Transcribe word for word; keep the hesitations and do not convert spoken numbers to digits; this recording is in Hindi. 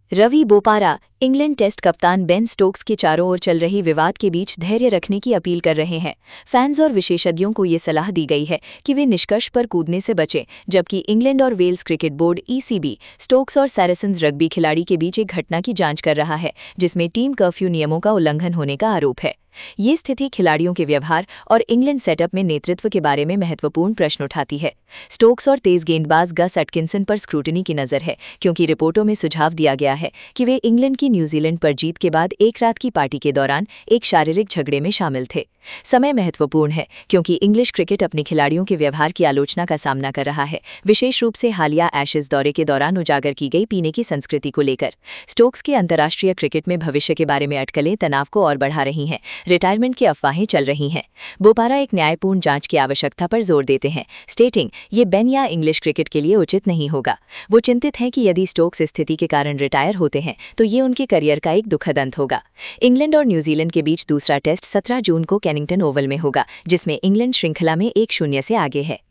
रवि बोपारा इंग्लैंड टेस्ट कप्तान बेन स्टोक्स के चारों ओर चल रही विवाद के बीच धैर्य रखने की अपील कर रहे हैं। फैंस और विशेषज्ञों को ये सलाह दी गई है कि वे निष्कर्ष पर कूदने से बचें, जबकि इंग्लैंड और Wales cricket board E C B Stokes और सैरासन्स रग्बी खिलाड़ी के बीच एक घटना की जांच कर रहा है, जिसमें टीम कर्फ्यू नियमों का उल्लंघन होने का आरोप है। ये स्थिति खिलाड़ियों के व्यवहार और इंग्लैंड सेटअप में नेतृत्व के बारे में महत्वपूर्ण प्रश्न उठाती है। स्टोक्स और तेज गेंदबाज गस एटकिंसन पर स्क्रूटनी की नज़र है, क्योंकि रिपोर्टों में सुझाव दिया गया है कि वे इंग्लैंड की न्यूजीलैंड पर जीत के बाद एक रात की पार्टी के दौरान एक शारीरिक झगड़े में शामिल थे। समय महत्वपूर्ण है क्योंकि इंग्लिश क्रिकेट अपने खिलाड़ियों के व्यवहार की आलोचना का सामना कर रहा है, विशेष रूप से हालिया एशेज दौरे के दौरान उजागर की गई पीने की संस्कृति को लेकर। स्टोक्स के अंतर्राष्ट्रीय क्रिकेट में भविष्य के बारे में अटकलें तनाव को और बढ़ा रही हैं। रिटायरमेंट की अफवाहें चल रही हैं। बोपारा एक न्यायपूर्ण जांच की आवश्यकता पर जोर देते हैं, स्टेटिंग ये बेन या इंग्लिश क्रिकेट के लिए उचित नहीं होगा। वो चिंतित हैं कि यदि स्टोक्स स्थिति के कारण रिटायर होते हैं तो ये उनके करियर का एक दुखद अंत होगा। इंग्लैंड और न्यूजीलैंड के बीच दूसरा टेस्ट सत्रह जून को केनिंगटन ओवल में होगा, जिसमें इंग्लैंड श्रृंखला में एक शून्य से आगे है।